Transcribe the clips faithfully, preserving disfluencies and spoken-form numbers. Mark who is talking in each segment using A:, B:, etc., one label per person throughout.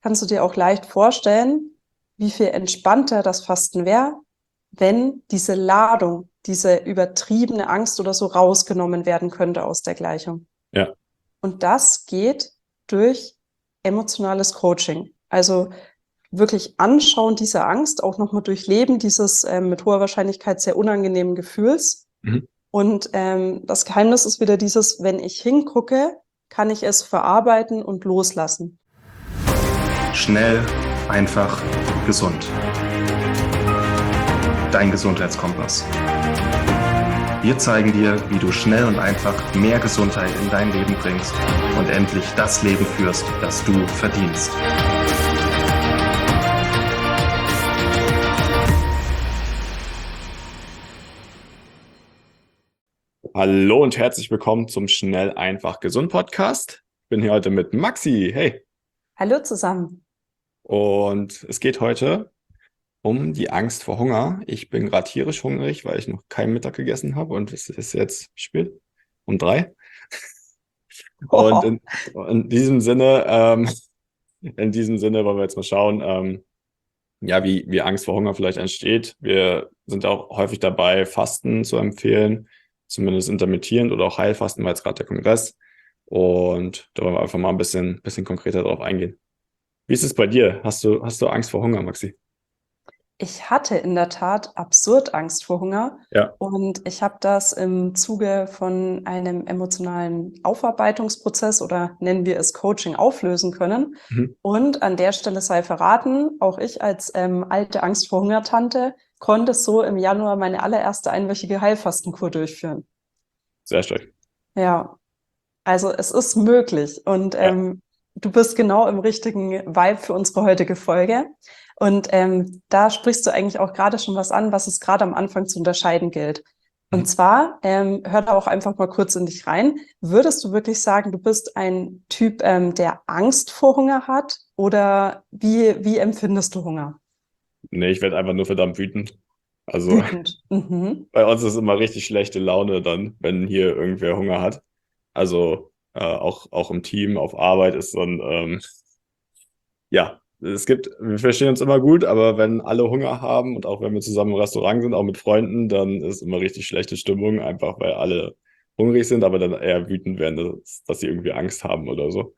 A: kannst du dir auch leicht vorstellen, wie viel entspannter das Fasten wäre, wenn diese Ladung, diese übertriebene Angst oder so rausgenommen werden könnte aus der Gleichung.
B: Ja.
A: Und das geht durch emotionales Coaching. Also wirklich Anschauen dieser Angst, auch nochmal durchleben dieses äh, mit hoher Wahrscheinlichkeit sehr unangenehmen Gefühls.
B: Mhm.
A: Und ähm, das Geheimnis ist wieder dieses, wenn ich hingucke, kann ich es verarbeiten und loslassen.
C: Schnell, einfach, gesund. Dein Gesundheitskompass. Wir zeigen dir, wie du schnell und einfach mehr Gesundheit in dein Leben bringst und endlich das Leben führst, das du verdienst.
B: Hallo und herzlich willkommen zum Schnell, einfach, gesund Podcast. Ich bin hier heute mit Maxi. Hey.
A: Hallo zusammen.
B: Und es geht heute um die Angst vor Hunger. Ich bin gerade tierisch hungrig, weil ich noch keinen Mittag gegessen habe und es ist jetzt spät, um drei. Und in, in diesem Sinne, ähm, in diesem Sinne wollen wir jetzt mal schauen, ähm, ja, wie, wie Angst vor Hunger vielleicht entsteht. Wir sind auch häufig dabei, Fasten zu empfehlen, zumindest intermittierend oder auch Heilfasten, war jetzt gerade der Kongress. Und da wollen wir einfach mal ein bisschen, bisschen konkreter drauf eingehen. Wie ist es bei dir? Hast du, hast du Angst vor Hunger, Maxi?
A: Ich hatte in der Tat absurd Angst vor Hunger
B: Ja.
A: und ich habe das im Zuge von einem emotionalen Aufarbeitungsprozess oder nennen wir es Coaching auflösen können.
B: Mhm.
A: Und an der Stelle sei verraten, auch ich als ähm, alte Angst vor Hunger-Tante konnte so im Januar meine allererste einwöchige Heilfastenkur durchführen.
B: Sehr stark.
A: Ja, also es ist möglich und
B: Ja.
A: ähm, du bist genau im richtigen Vibe für unsere heutige Folge. Und ähm, da sprichst du eigentlich auch gerade schon was an, was es gerade am Anfang zu unterscheiden gilt. Und
B: Mhm.
A: zwar, ähm, hör da auch einfach mal kurz in dich rein. Würdest du wirklich sagen, du bist ein Typ, ähm, der Angst vor Hunger hat? Oder wie, wie empfindest du Hunger?
B: Nee, ich werde einfach nur verdammt wütend. Also
A: Wütend. Mhm.
B: bei uns ist immer richtig schlechte Laune dann, wenn hier irgendwer Hunger hat. Also äh, auch, auch im Team, auf Arbeit ist dann, ähm, ja, es gibt, wir verstehen uns immer gut, aber wenn alle Hunger haben und auch wenn wir zusammen im Restaurant sind, auch mit Freunden, dann ist immer richtig schlechte Stimmung, einfach weil alle hungrig sind, aber dann eher wütend werden, dass, dass sie irgendwie Angst haben oder so.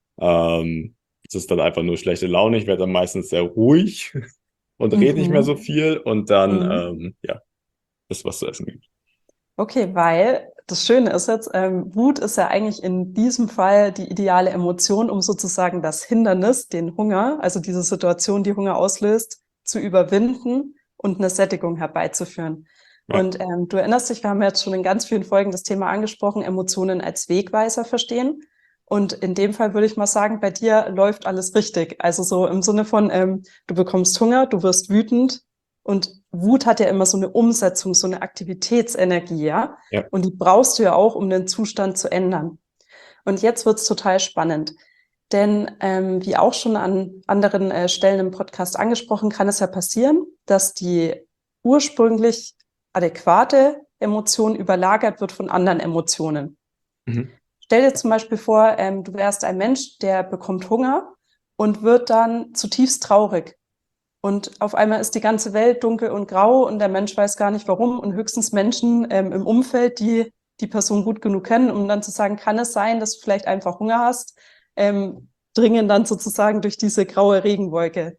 B: Ähm, Es ist dann einfach nur schlechte Laune. Ich werde dann meistens sehr ruhig und rede nicht mehr so
A: Mhm.
B: viel und dann,
A: Mhm.
B: ähm, ja, ist was zu essen gibt.
A: Okay, weil das Schöne ist jetzt, ähm, Wut ist ja eigentlich in diesem Fall die ideale Emotion, um sozusagen das Hindernis, den Hunger, also diese Situation, die Hunger auslöst, zu überwinden und eine Sättigung herbeizuführen.
B: Ja,
A: Und ähm, du erinnerst dich, wir haben jetzt schon in ganz vielen Folgen das Thema angesprochen, Emotionen als Wegweiser verstehen. Und in dem Fall würde ich mal sagen, bei dir läuft alles richtig. Also so im Sinne von, ähm, du bekommst Hunger, du wirst wütend, und Wut hat ja immer so eine Umsetzung, so eine Aktivitätsenergie, ja.
B: ja.
A: Und die brauchst du ja auch, um den Zustand zu ändern. Und jetzt wird's total spannend. Denn ähm, wie auch schon an anderen äh, Stellen im Podcast angesprochen, kann es ja passieren, dass die ursprünglich adäquate Emotion überlagert wird von anderen Emotionen.
B: Mhm.
A: Stell dir zum Beispiel vor, ähm, du wärst ein Mensch, der bekommt Hunger und wird dann zutiefst traurig. Und auf einmal ist die ganze Welt dunkel und grau und der Mensch weiß gar nicht warum und höchstens Menschen ähm, im Umfeld, die die Person gut genug kennen, um dann zu sagen, kann es sein, dass du vielleicht einfach Hunger hast, ähm, dringen dann sozusagen durch diese graue Regenwolke.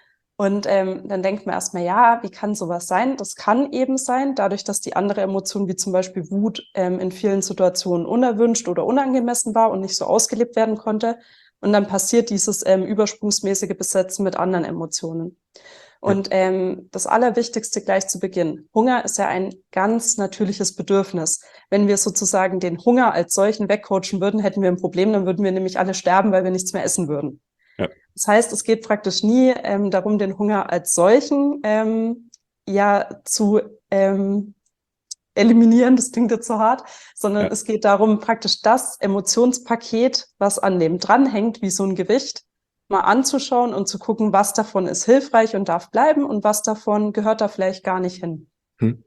A: Und ähm, dann denkt man erstmal, ja, wie kann sowas sein? Das kann eben sein, dadurch, dass die andere Emotion, wie zum Beispiel Wut, ähm, in vielen Situationen unerwünscht oder unangemessen war und nicht so ausgelebt werden konnte. Und dann passiert dieses ähm, übersprungsmäßige Besetzen mit anderen Emotionen.
B: Ja.
A: Und ähm, das Allerwichtigste gleich zu Beginn. Hunger ist ja ein ganz natürliches Bedürfnis. Wenn wir sozusagen den Hunger als solchen wegcoachen würden, hätten wir ein Problem, dann würden wir nämlich alle sterben, weil wir nichts mehr essen würden.
B: Ja.
A: Das heißt, es geht praktisch nie ähm, darum, den Hunger als solchen ähm, ja zu ähm, eliminieren, das klingt jetzt so hart, sondern
B: Ja.
A: es geht darum, praktisch das Emotionspaket, was an dem dranhängt, wie so ein Gewicht, mal anzuschauen und zu gucken, was davon ist hilfreich und darf bleiben und was davon gehört da vielleicht gar nicht hin.
B: Hm.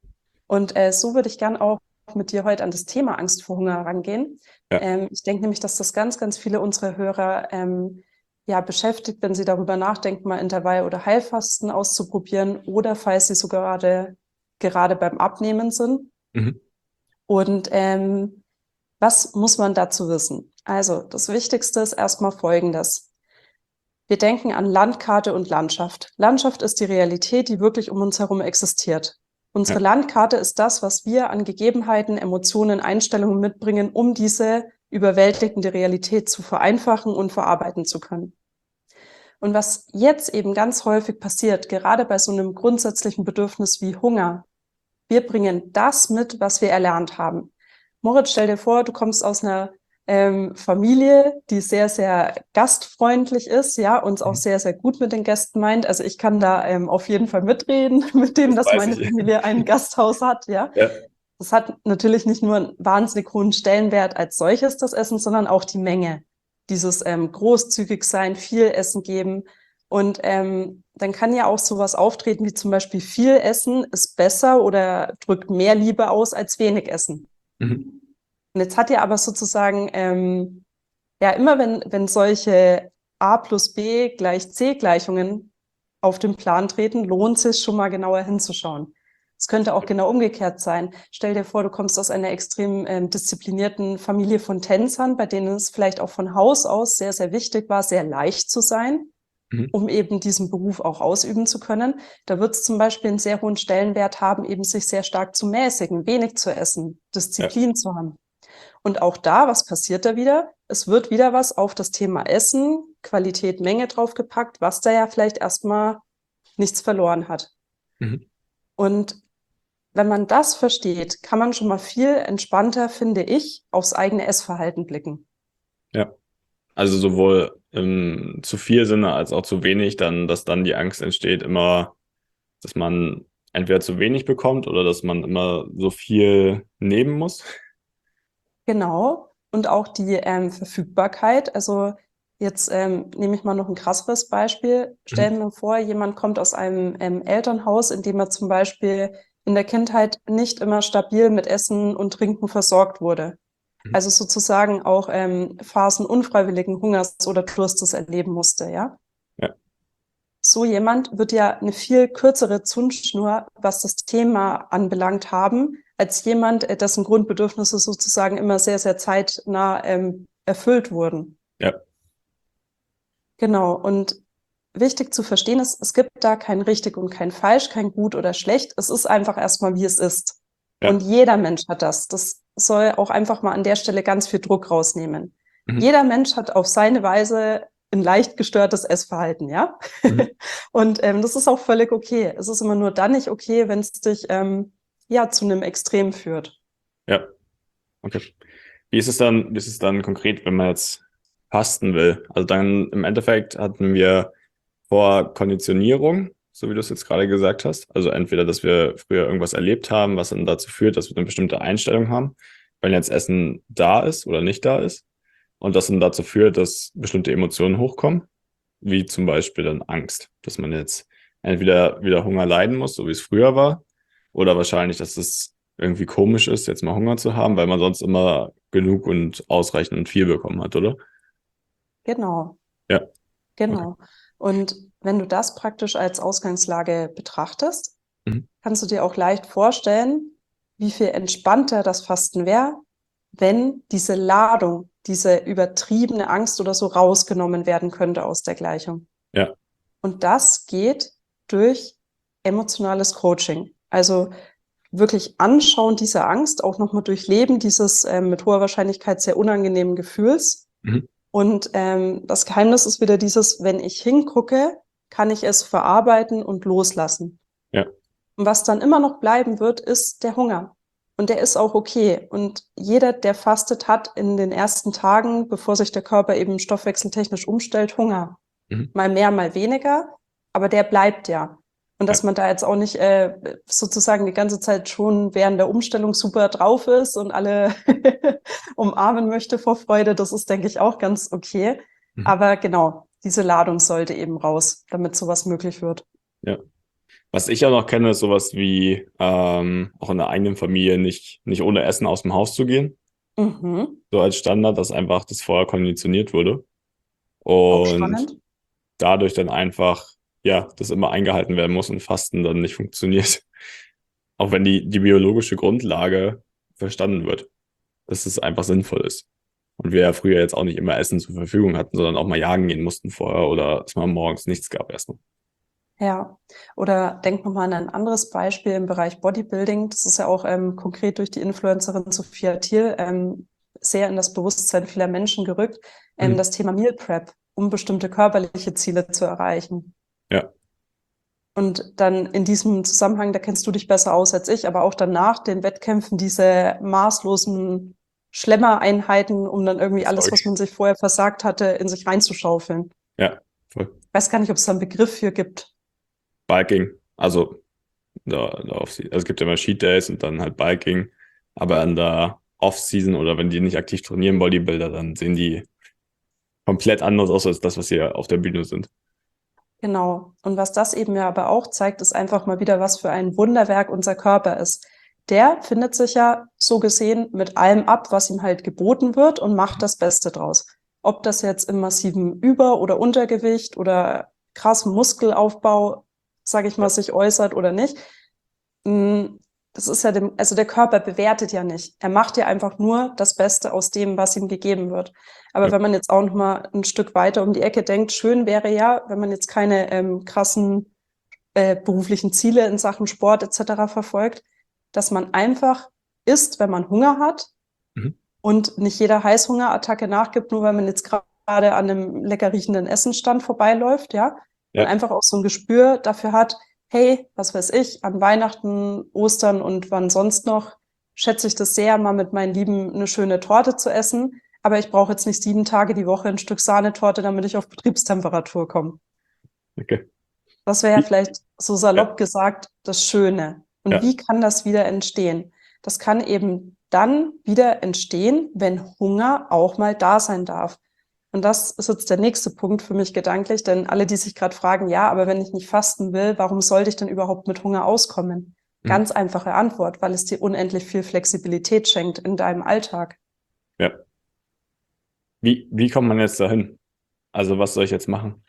A: Und äh, so würde ich gern auch mit dir heute an das Thema Angst vor Hunger rangehen.
B: Ja.
A: Ähm, ich denke nämlich, dass das ganz, ganz viele unserer Hörer ähm, ja, beschäftigt, wenn Sie darüber nachdenken, mal Intervall- oder Heilfasten auszuprobieren oder falls Sie sogar gerade, gerade beim Abnehmen sind.
B: Mhm.
A: Und ähm, was muss man dazu wissen? Also das Wichtigste ist erstmal Folgendes. Wir denken an Landkarte und Landschaft. Landschaft ist die Realität, die wirklich um uns herum existiert. Unsere
B: Ja.
A: Landkarte ist das, was wir an Gegebenheiten, Emotionen, Einstellungen mitbringen, um diese überwältigende Realität zu vereinfachen und verarbeiten zu können. Und was jetzt eben ganz häufig passiert, gerade bei so einem grundsätzlichen Bedürfnis wie Hunger, wir bringen das mit, was wir erlernt haben. Moritz, stell dir vor, du kommst aus einer ähm, Familie, die sehr, sehr gastfreundlich ist, ja, uns auch
B: Mhm.
A: sehr, sehr gut mit den Gästen meint. Also ich kann da ähm, auf jeden Fall mitreden mit dem,
B: Das
A: dass
B: weiß
A: meine
B: ich.
A: Familie ein Gasthaus hat, ja.
B: Ja.
A: Das hat natürlich nicht nur einen wahnsinnig hohen Stellenwert als solches, das Essen, sondern auch die Menge. Dieses ähm, großzügig sein, viel Essen geben. Und ähm, dann kann ja auch sowas auftreten, wie zum Beispiel viel Essen ist besser oder drückt mehr Liebe aus als wenig Essen.
B: Mhm.
A: Und jetzt hat ja aber sozusagen, ähm, ja, immer wenn, wenn solche A plus B gleich C Gleichungen auf den Plan treten, lohnt es sich schon mal genauer hinzuschauen. Es könnte auch genau umgekehrt sein. Stell dir vor, du kommst aus einer extrem ähm, disziplinierten Familie von Tänzern, bei denen es vielleicht auch von Haus aus sehr, sehr wichtig war, sehr leicht zu sein,
B: Mhm.
A: um eben diesen Beruf auch ausüben zu können. Da wird es zum Beispiel einen sehr hohen Stellenwert haben, eben sich sehr stark zu mäßigen, wenig zu essen, Disziplin
B: Ja.
A: zu haben. Und auch da, was passiert da wieder? Es wird wieder was auf das Thema Essen, Qualität, Menge draufgepackt, was da ja vielleicht erstmal nichts verloren hat.
B: Mhm.
A: Und wenn man das versteht, kann man schon mal viel entspannter, finde ich, aufs eigene Essverhalten blicken.
B: Ja. Also sowohl im zu viel Sinne als auch zu wenig, dann, dass dann die Angst entsteht, immer, dass man entweder zu wenig bekommt oder dass man immer so viel nehmen muss.
A: Genau. Und auch die ähm, Verfügbarkeit. Also jetzt ähm, nehme ich mal noch ein krasseres Beispiel. Stellen
B: Mhm.
A: wir vor, jemand kommt aus einem ähm, Elternhaus, in dem er zum Beispiel in der Kindheit nicht immer stabil mit Essen und Trinken versorgt wurde.
B: Mhm.
A: Also sozusagen auch ähm, Phasen unfreiwilligen Hungers oder Durstes erleben musste, ja.
B: Ja.
A: So jemand wird ja eine viel kürzere Zündschnur, was das Thema anbelangt haben, als jemand, äh, dessen Grundbedürfnisse sozusagen immer sehr, sehr zeitnah ähm, erfüllt wurden.
B: Ja.
A: Genau. Und wichtig zu verstehen ist, es gibt da kein richtig und kein falsch, kein gut oder schlecht. Es ist einfach erstmal, wie es ist.
B: Ja.
A: Und jeder Mensch hat das. Das soll auch einfach mal an der Stelle ganz viel Druck rausnehmen.
B: Mhm.
A: Jeder Mensch hat auf seine Weise ein leicht gestörtes Essverhalten, ja?
B: Mhm.
A: Und ähm, das ist auch völlig okay. Es ist immer nur dann nicht okay, wenn es dich ähm, ja zu einem Extrem führt.
B: Ja. Okay. Wie ist es dann, wie ist es dann konkret, wenn man jetzt fasten will? Also dann im Endeffekt hatten wir vor Konditionierung, so wie du es jetzt gerade gesagt hast. Also entweder, dass wir früher irgendwas erlebt haben, was dann dazu führt, dass wir eine bestimmte Einstellung haben, wenn jetzt Essen da ist oder nicht da ist. Und das dann dazu führt, dass bestimmte Emotionen hochkommen, wie zum Beispiel dann Angst, dass man jetzt entweder wieder Hunger leiden muss, so wie es früher war, oder wahrscheinlich, dass es irgendwie komisch ist, jetzt mal Hunger zu haben, weil man sonst immer genug und ausreichend und viel bekommen hat, oder?
A: Genau,
B: Ja, okay.
A: genau. Und wenn du das praktisch als Ausgangslage betrachtest,
B: Mhm.
A: kannst du dir auch leicht vorstellen, wie viel entspannter das Fasten wäre, wenn diese Ladung, diese übertriebene Angst oder so rausgenommen werden könnte aus der Gleichung.
B: Ja,
A: Und das geht durch emotionales Coaching. Also wirklich anschauen dieser Angst, auch nochmal durchleben dieses ähm, mit hoher Wahrscheinlichkeit sehr unangenehmen Gefühls.
B: mhm.
A: Und ähm, das Geheimnis ist wieder dieses, wenn ich hingucke, kann ich es verarbeiten und loslassen.
B: Ja,
A: Und was dann immer noch bleiben wird, ist der Hunger. Und der ist auch okay. Und jeder, der fastet, hat in den ersten Tagen, bevor sich der Körper eben stoffwechseltechnisch umstellt, Hunger.
B: mhm.
A: Mal mehr, mal weniger, aber der bleibt ja. Und dass
B: Ja.
A: man da jetzt auch nicht äh, sozusagen die ganze Zeit schon während der Umstellung super drauf ist und alle umarmen möchte vor Freude, das ist, denke ich, auch ganz okay.
B: Mhm.
A: Aber genau, diese Ladung sollte eben raus, damit sowas möglich wird.
B: Ja. Was ich auch noch kenne, ist sowas wie ähm, auch in der eigenen Familie nicht, nicht ohne Essen aus dem Haus zu gehen.
A: Mhm.
B: So als Standard, dass einfach das vorher konditioniert wurde.
A: Auch
B: Und
A: spannend.
B: dadurch dann einfach, ja, das immer eingehalten werden muss und Fasten dann nicht funktioniert. Auch wenn die, die biologische Grundlage verstanden wird, dass es einfach sinnvoll ist. Und wir ja früher jetzt auch nicht immer Essen zur Verfügung hatten, sondern auch mal jagen gehen mussten vorher oder es mal morgens nichts gab erstmal.
A: Ja, oder denk nochmal an ein anderes Beispiel im Bereich Bodybuilding. Das ist ja auch ähm, konkret durch die Influencerin Sophia Thiel ähm, sehr in das Bewusstsein vieler Menschen gerückt. Ähm,
B: Mhm.
A: Das Thema Meal Prep, um bestimmte körperliche Ziele zu erreichen.
B: Ja.
A: Und dann in diesem Zusammenhang, da kennst du dich besser aus als ich, aber auch danach den Wettkämpfen diese maßlosen Schlemmereinheiten, um dann irgendwie alles,
B: Zeug.
A: was man sich vorher versagt hatte, in sich reinzuschaufeln.
B: Ja, voll.
A: Ich weiß gar nicht, ob es da einen Begriff für gibt.
B: Biking, also, da, da auf, also es gibt ja immer Cheat Days und dann halt Biking, aber an der Off-Season oder wenn die nicht aktiv trainieren, Bodybuilder, dann sehen die komplett anders aus als das, was sie auf der Bühne sind.
A: Genau. Und was das eben ja aber auch zeigt, ist einfach mal wieder, was für ein Wunderwerk unser Körper ist. Der findet sich ja so gesehen mit allem ab, was ihm halt geboten wird und macht das Beste draus. Ob das jetzt im massiven Über- oder Untergewicht oder krassen Muskelaufbau, sage ich mal, sich äußert oder nicht. Das ist ja dem, also der Körper bewertet ja nicht. Er macht ja einfach nur das Beste aus dem, was ihm gegeben wird. Aber
B: Ja.
A: wenn man jetzt auch noch mal ein Stück weiter um die Ecke denkt, schön wäre ja, wenn man jetzt keine ähm, krassen äh, beruflichen Ziele in Sachen Sport et cetera verfolgt, dass man einfach isst, wenn man Hunger hat
B: Mhm.
A: und nicht jeder Heißhungerattacke nachgibt, nur weil man jetzt gerade an einem lecker riechenden Essenstand vorbeiläuft, ja.
B: Ja.
A: Und einfach auch so ein Gespür dafür hat, hey, was weiß ich, an Weihnachten, Ostern und wann sonst noch, schätze ich das sehr, mal mit meinen Lieben eine schöne Torte zu essen. Aber ich brauche jetzt nicht sieben Tage die Woche ein Stück Sahnetorte, damit ich auf Betriebstemperatur komme.
B: Okay.
A: Das wäre ja
B: Wie-
A: vielleicht so salopp
B: Ja.
A: gesagt das Schöne. Und
B: Ja.
A: wie kann das wieder entstehen? Das kann eben dann wieder entstehen, wenn Hunger auch mal da sein darf. Und das ist jetzt der nächste Punkt für mich gedanklich, denn alle, die sich gerade fragen, ja, aber wenn ich nicht fasten will, warum sollte ich denn überhaupt mit Hunger auskommen?
B: Mhm.
A: Ganz einfache Antwort, weil es dir unendlich viel Flexibilität schenkt in deinem Alltag.
B: Ja. Wie, wie kommt man jetzt dahin? Also, was soll ich jetzt machen?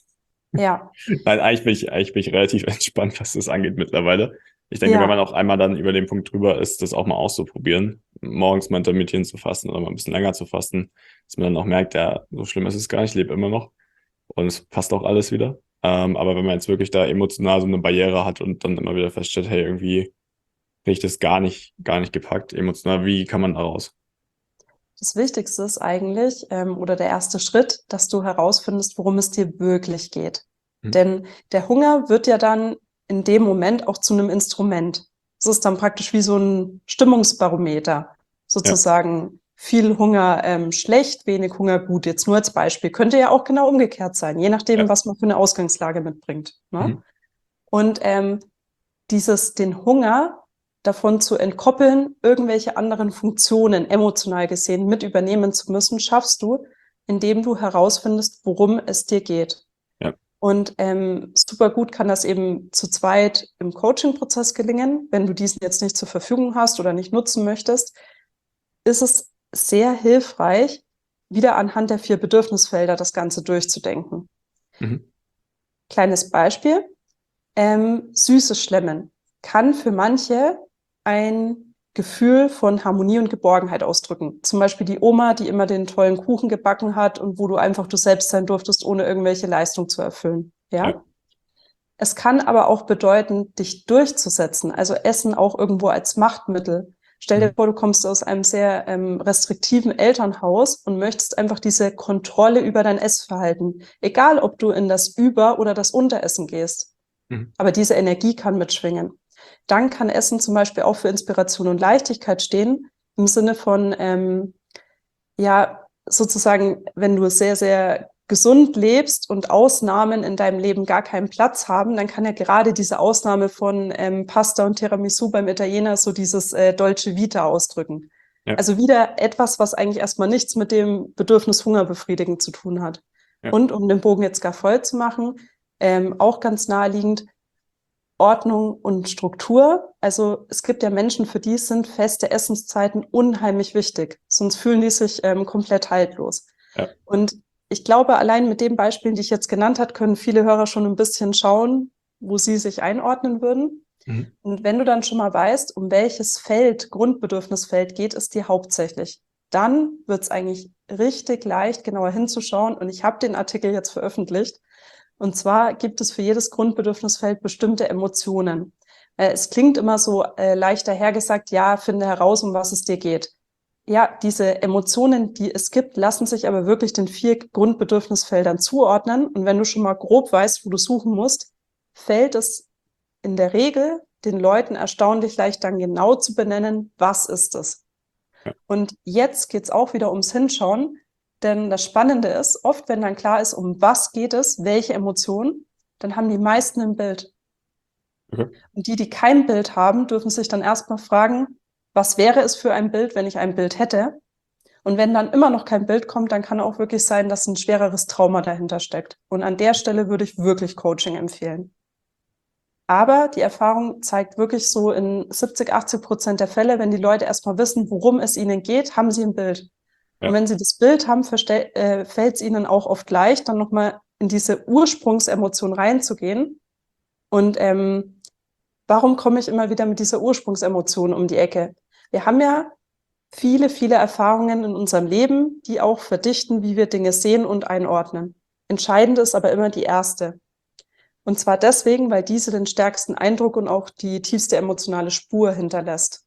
A: Ja,
B: Nein, eigentlich bin ich, eigentlich bin ich relativ entspannt, was das angeht mittlerweile. Ich denke,
A: Ja.
B: wenn man auch einmal dann über den Punkt drüber ist, das auch mal auszuprobieren, morgens mal intermittieren zu fasten oder mal ein bisschen länger zu fasten, dass man dann auch merkt, ja, so schlimm ist es gar nicht, ich lebe immer noch und es passt auch alles wieder. Ähm, aber wenn man jetzt wirklich da emotional so eine Barriere hat und dann immer wieder feststellt, hey, irgendwie kriege ich das gar nicht, gar nicht gepackt, emotional, wie kann man da raus?
A: das Wichtigste ist eigentlich, ähm, oder der erste Schritt, dass du herausfindest, worum es dir wirklich geht.
B: Mhm.
A: Denn der Hunger wird ja dann in dem Moment auch zu einem Instrument. Es ist dann praktisch wie so ein Stimmungsbarometer, sozusagen. Viel Hunger ähm, schlecht, wenig Hunger gut. Jetzt nur als Beispiel. Könnte ja auch genau umgekehrt sein, je nachdem,
B: Ja.
A: was man für eine Ausgangslage mitbringt. Ne?
B: Mhm.
A: Und ähm, dieses, den Hunger davon zu entkoppeln, irgendwelche anderen Funktionen emotional gesehen mit übernehmen zu müssen, schaffst du, indem du herausfindest, worum es dir geht.
B: Ja.
A: Und ähm, super gut kann das eben zu zweit im Coaching-Prozess gelingen. Wenn du diesen jetzt nicht zur Verfügung hast oder nicht nutzen möchtest, ist es sehr hilfreich, wieder anhand der vier Bedürfnisfelder das Ganze durchzudenken.
B: Mhm.
A: Kleines Beispiel. Ähm, süßes Schlemmen kann für manche ein Gefühl von Harmonie und Geborgenheit ausdrücken. Zum Beispiel die Oma, die immer den tollen Kuchen gebacken hat und wo du einfach du selbst sein durftest, ohne irgendwelche Leistung zu erfüllen. Ja?
B: Ja.
A: Es kann aber auch bedeuten, dich durchzusetzen, also Essen auch irgendwo als Machtmittel. Stell dir
B: Mhm.
A: vor, du kommst aus einem sehr ähm, restriktiven Elternhaus und möchtest einfach diese Kontrolle über dein Essverhalten. Egal, ob du in das Über- oder das Unteressen gehst.
B: Mhm.
A: Aber diese Energie kann mitschwingen. Dann kann Essen zum Beispiel auch für Inspiration und Leichtigkeit stehen, im Sinne von, ähm, ja, sozusagen, wenn du sehr, sehr gesund lebst und Ausnahmen in deinem Leben gar keinen Platz haben, dann kann ja gerade diese Ausnahme von ähm, Pasta und Tiramisu beim Italiener so dieses äh, Dolce Vita ausdrücken.
B: Ja.
A: Also wieder etwas, was eigentlich erstmal nichts mit dem Bedürfnis Hunger befriedigen zu tun hat.
B: Ja.
A: Und um den Bogen jetzt gar voll zu machen, ähm, auch ganz naheliegend, Ordnung und Struktur. Also es gibt ja Menschen, für die sind feste Essenszeiten unheimlich wichtig. Sonst fühlen die sich ähm, komplett haltlos.
B: Ja.
A: Und ich glaube, allein mit den Beispielen, die ich jetzt genannt habe, können viele Hörer schon ein bisschen schauen, wo sie sich einordnen würden.
B: Mhm.
A: Und wenn du dann schon mal weißt, um welches Feld, Grundbedürfnisfeld geht es dir hauptsächlich, dann wird es eigentlich richtig leicht, genauer hinzuschauen. Und ich habe den Artikel jetzt veröffentlicht. Und zwar gibt es für jedes Grundbedürfnisfeld bestimmte Emotionen. Äh, es klingt immer so äh, leicht dahergesagt, ja, finde heraus, um was es dir geht. Ja, diese Emotionen, die es gibt, lassen sich aber wirklich den vier Grundbedürfnisfeldern zuordnen. Und wenn du schon mal grob weißt, wo du suchen musst, fällt es in der Regel den Leuten erstaunlich leicht, dann genau zu benennen, was ist es.
B: Ja.
A: Und jetzt geht's auch wieder ums Hinschauen, denn das Spannende ist, oft wenn dann klar ist, um was geht es, welche Emotionen, dann haben die meisten ein Bild.
B: Okay.
A: Und die, die kein Bild haben, dürfen sich dann erstmal fragen, was wäre es für ein Bild, wenn ich ein Bild hätte? Und wenn dann immer noch kein Bild kommt, dann kann auch wirklich sein, dass ein schwereres Trauma dahinter steckt. Und an der Stelle würde ich wirklich Coaching empfehlen. Aber die Erfahrung zeigt wirklich so in siebzig, achtzig Prozent der Fälle, wenn die Leute erstmal wissen, worum es ihnen geht, haben sie ein Bild.
B: Ja.
A: Und wenn sie das Bild haben, äh, fällt es ihnen auch oft leicht, dann nochmal in diese Ursprungsemotion reinzugehen. Und ähm, warum komme ich immer wieder mit dieser Ursprungsemotion um die Ecke? Wir haben ja viele, viele Erfahrungen in unserem Leben, die auch verdichten, wie wir Dinge sehen und einordnen. Entscheidend ist aber immer die erste. Und zwar deswegen, weil diese den stärksten Eindruck und auch die tiefste emotionale Spur hinterlässt.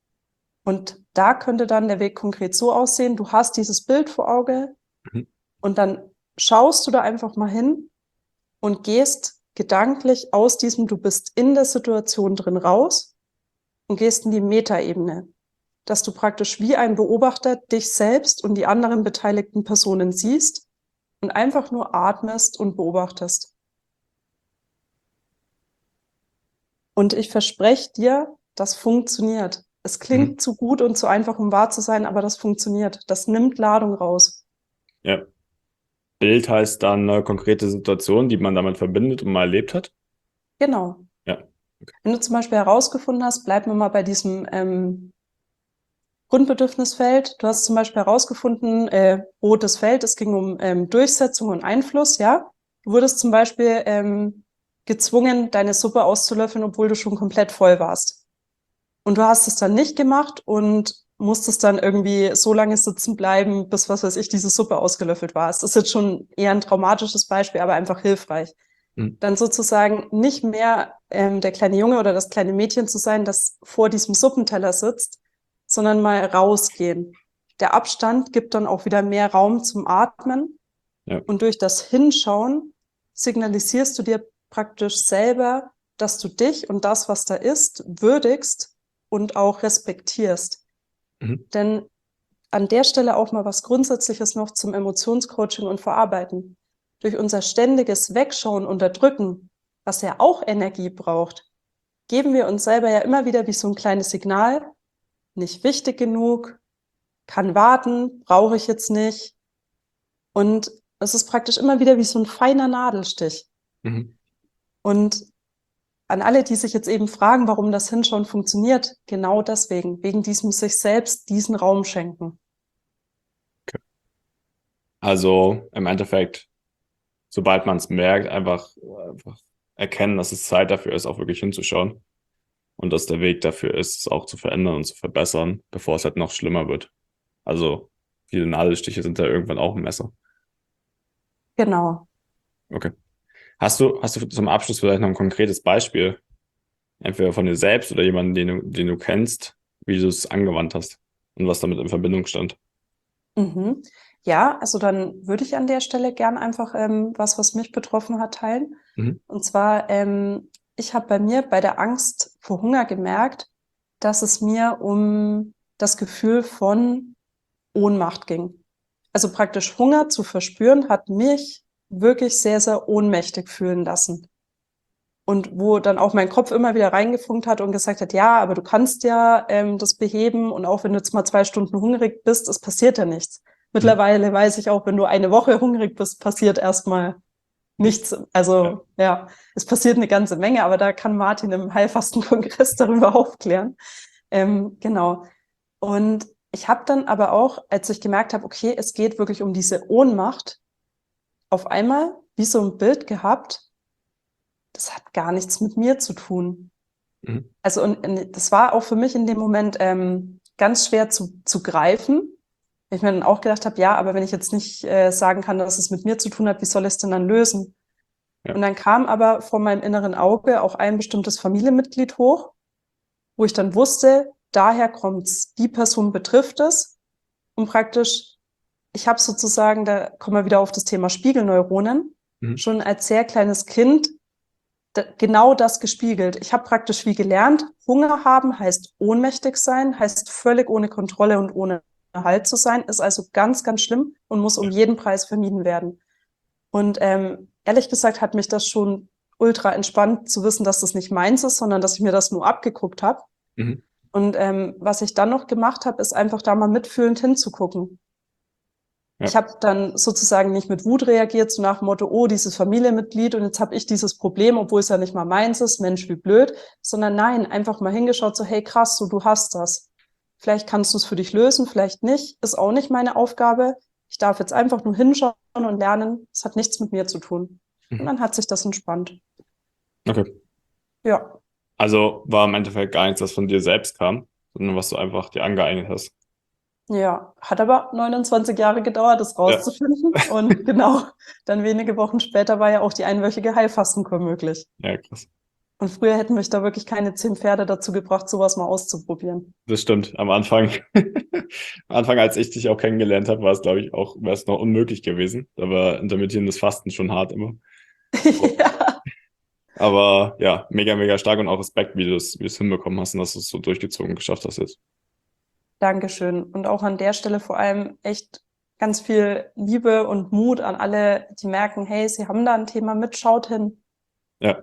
A: Und da könnte dann der Weg konkret so aussehen, du hast dieses Bild vor Auge
B: Mhm.
A: und dann schaust du da einfach mal hin und gehst gedanklich aus diesem, du bist in der Situation drin raus und gehst in die Metaebene, dass du praktisch wie ein Beobachter dich selbst und die anderen beteiligten Personen siehst und einfach nur atmest und beobachtest. Und ich verspreche dir, das funktioniert. Es klingt
B: Mhm.
A: zu gut und zu einfach, um wahr zu sein, aber das funktioniert. Das nimmt Ladung raus.
B: Ja. Bild heißt dann eine konkrete Situation, die man damit verbindet und mal erlebt hat.
A: Genau.
B: Ja.
A: Wenn du zum Beispiel herausgefunden hast, bleiben wir mal bei diesem ähm, Grundbedürfnisfeld. Du hast zum Beispiel herausgefunden, äh, rotes Feld, es ging um ähm, Durchsetzung und Einfluss, ja. Du wurdest zum Beispiel ähm, gezwungen, deine Suppe auszulöffeln, obwohl du schon komplett voll warst. Und du hast es dann nicht gemacht und musstest dann irgendwie so lange sitzen bleiben, bis, was weiß ich, diese Suppe ausgelöffelt war. Es ist jetzt schon eher ein traumatisches Beispiel, aber einfach hilfreich.
B: Mhm.
A: Dann sozusagen nicht mehr ähm, der kleine Junge oder das kleine Mädchen zu sein, das vor diesem Suppenteller sitzt, sondern mal rausgehen. Der Abstand gibt dann auch wieder mehr Raum zum Atmen.
B: Ja.
A: Und durch das Hinschauen signalisierst du dir praktisch selber, dass du dich und das, was da ist, würdigst und auch respektierst.
B: Mhm.
A: Denn an der Stelle auch mal was Grundsätzliches noch zum Emotionscoaching und Verarbeiten. Durch unser ständiges Wegschauen, Unterdrücken, was ja auch Energie braucht, geben wir uns selber ja immer wieder wie so ein kleines Signal, nicht wichtig genug, kann warten, brauche ich jetzt nicht. Und es ist praktisch immer wieder wie so ein feiner Nadelstich.
B: Mhm.
A: Und an alle, die sich jetzt eben fragen, warum das Hinschauen funktioniert, genau deswegen, wegen diesem sich selbst diesen Raum schenken.
B: Also im Endeffekt, sobald man es merkt, einfach, einfach erkennen, dass es Zeit dafür ist, auch wirklich hinzuschauen. Und dass der Weg dafür ist, es auch zu verändern und zu verbessern, bevor es halt noch schlimmer wird. Also viele Nadelstiche sind da irgendwann auch ein Messer.
A: Genau.
B: Okay. Hast du, hast du zum Abschluss vielleicht noch ein konkretes Beispiel, entweder von dir selbst oder jemanden, den du, den du kennst, wie du es angewandt hast und was damit in Verbindung stand?
A: Mhm. Ja, also dann würde ich an der Stelle gern einfach ähm, was, was mich betroffen hat, teilen.
B: Mhm.
A: Und zwar, ähm, ich habe bei mir bei der Angst vor Hunger gemerkt, dass es mir um das Gefühl von Ohnmacht ging. Also praktisch Hunger zu verspüren, hat mich wirklich sehr, sehr ohnmächtig fühlen lassen. Und wo dann auch mein Kopf immer wieder reingefunkt hat und gesagt hat, ja, aber du kannst ja ähm, das beheben und auch wenn du jetzt mal zwei Stunden hungrig bist, es passiert ja nichts. Mittlerweile weiß ich auch, wenn du eine Woche hungrig bist, passiert erstmal nichts. Also ja. ja, es passiert eine ganze Menge, aber da kann Martin im Heilfastenkongress darüber aufklären. Ähm, genau. Und ich habe dann aber auch, als ich gemerkt habe, okay, es geht wirklich um diese Ohnmacht, auf einmal wie so ein Bild gehabt, das hat gar nichts mit mir zu tun.
B: Mhm.
A: Also und, und das war auch für mich in dem Moment ähm, ganz schwer zu, zu greifen. Ich mir dann auch gedacht habe, ja, aber wenn ich jetzt nicht äh, sagen kann, dass es mit mir zu tun hat, wie soll ich es denn dann lösen?
B: Ja.
A: Und dann kam aber vor meinem inneren Auge auch ein bestimmtes Familienmitglied hoch, wo ich dann wusste, daher kommt's, die Person betrifft es. Und praktisch, ich habe sozusagen, da kommen wir wieder auf das Thema Spiegelneuronen,
B: Mhm.
A: schon als sehr kleines Kind da, genau das gespiegelt. Ich habe praktisch wie gelernt, Hunger haben heißt ohnmächtig sein, heißt völlig ohne Kontrolle und ohne Halt zu sein, ist also ganz, ganz schlimm und muss um jeden Preis vermieden werden. Und ähm, ehrlich gesagt hat mich das schon ultra entspannt zu wissen, dass das nicht meins ist, sondern dass ich mir das nur abgeguckt habe.
B: Mhm.
A: Und ähm, was ich dann noch gemacht habe, ist einfach da mal mitfühlend hinzugucken.
B: Ja.
A: Ich habe dann sozusagen nicht mit Wut reagiert, so nach dem Motto, oh, dieses Familienmitglied und jetzt habe ich dieses Problem, obwohl es ja nicht mal meins ist, Mensch, wie blöd, sondern nein, einfach mal hingeschaut, so hey, krass, so du hast das. Vielleicht kannst du es für dich lösen, vielleicht nicht, ist auch nicht meine Aufgabe. Ich darf jetzt einfach nur hinschauen und lernen, es hat nichts mit mir zu tun.
B: Mhm.
A: Und dann hat sich das entspannt.
B: Okay.
A: Ja.
B: Also war im Endeffekt gar nichts, das von dir selbst kam, sondern was du einfach dir angeeignet hast.
A: Ja, hat aber neunundzwanzig Jahre gedauert, das rauszufinden. Ja. Und genau, dann wenige Wochen später war ja auch die einwöchige Heilfastenkur möglich.
B: Ja, krass.
A: Und früher hätten mich da wirklich keine zehn Pferde dazu gebracht, sowas mal auszuprobieren.
B: Das stimmt. Am Anfang, am Anfang, als ich dich auch kennengelernt habe, war es, glaube ich, auch, wäre es noch unmöglich gewesen. Da war intermittierendes Fasten schon hart immer.
A: Ja.
B: Aber ja, mega, mega stark und auch Respekt, wie du es, wie du es hinbekommen hast und dass du es so durchgezogen geschafft hast jetzt.
A: Dankeschön. Und auch an der Stelle vor allem echt ganz viel Liebe und Mut an alle, die merken, hey, sie haben da ein Thema mit, schaut hin.
B: Ja.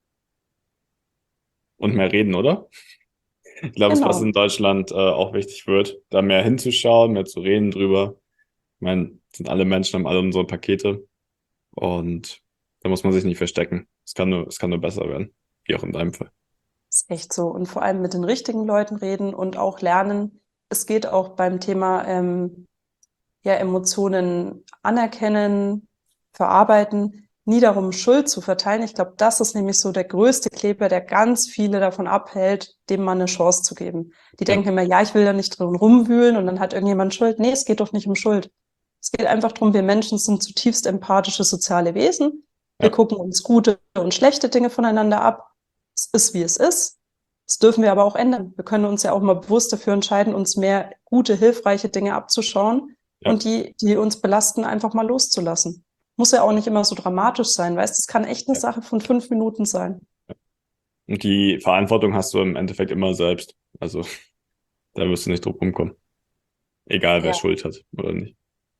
B: Und mehr reden, oder? Ich glaube,
A: Genau.
B: es was in Deutschland äh, auch wichtig wird, da mehr hinzuschauen, mehr zu reden drüber. Ich meine, sind alle Menschen, haben alle unsere Pakete und da muss man sich nicht verstecken. Es kann nur, es kann nur besser werden, wie auch in deinem Fall.
A: Ist echt so. Und vor allem mit den richtigen Leuten reden und auch lernen. Es geht auch beim Thema ähm, ja, Emotionen anerkennen, verarbeiten, nie darum, Schuld zu verteilen. Ich glaube, das ist nämlich so der größte Kleber, der ganz viele davon abhält, dem mal eine Chance zu geben. Die
B: Ja.
A: denken immer, ja, ich will da nicht drin rumwühlen und dann hat irgendjemand Schuld. Nee, es geht doch nicht um Schuld. Es geht einfach darum, wir Menschen sind zutiefst empathische soziale Wesen. Wir
B: Ja.
A: gucken uns gute und schlechte Dinge voneinander ab. Es ist, wie es ist. Das dürfen wir aber auch ändern. Wir können uns ja auch mal bewusst dafür entscheiden, uns mehr gute, hilfreiche Dinge abzuschauen
B: Ja.
A: und die, die uns belasten, einfach mal loszulassen. Muss ja auch nicht immer so dramatisch sein, weißt du? Es kann echt eine
B: Ja.
A: Sache von fünf Minuten sein.
B: Und die Verantwortung hast du im Endeffekt immer selbst. Also da wirst du nicht drum rumkommen. Egal, wer
A: Ja.
B: Schuld hat oder nicht.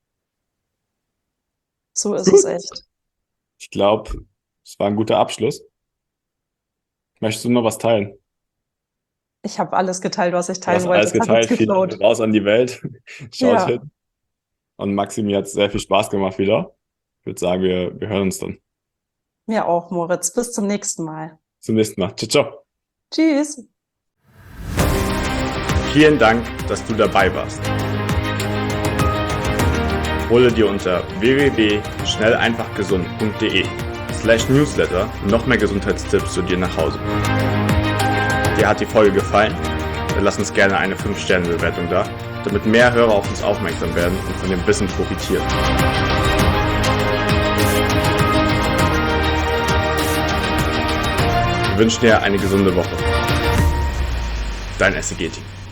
A: So ist es echt.
B: Ich glaube, es war ein guter Abschluss. Möchtest du noch was teilen?
A: Ich habe alles geteilt, was ich
B: Du
A: teilen
B: hast
A: wollte.
B: alles
A: Es hat
B: geteilt,
A: jetzt
B: viel
A: geflowt.
B: raus an die Welt. Schaut
A: Ja.
B: hin. Und Maxi, mir hat sehr viel Spaß gemacht wieder. Ich würde sagen, wir, wir hören uns dann.
A: Mir auch, Moritz. Bis zum nächsten Mal.
B: Zum nächsten Mal. Ciao, ciao.
A: Tschüss.
B: Vielen Dank, dass du dabei warst. Hole dir unter w w w punkt schnell einfach gesund punkt de slash newsletter noch mehr Gesundheitstipps zu dir nach Hause. Dir hat die Folge gefallen? Dann lass uns gerne eine fünf Sterne Bewertung da, damit mehr Hörer auf uns aufmerksam werden und von dem Wissen profitieren. Wir wünschen dir eine gesunde Woche. Dein S E G-Team.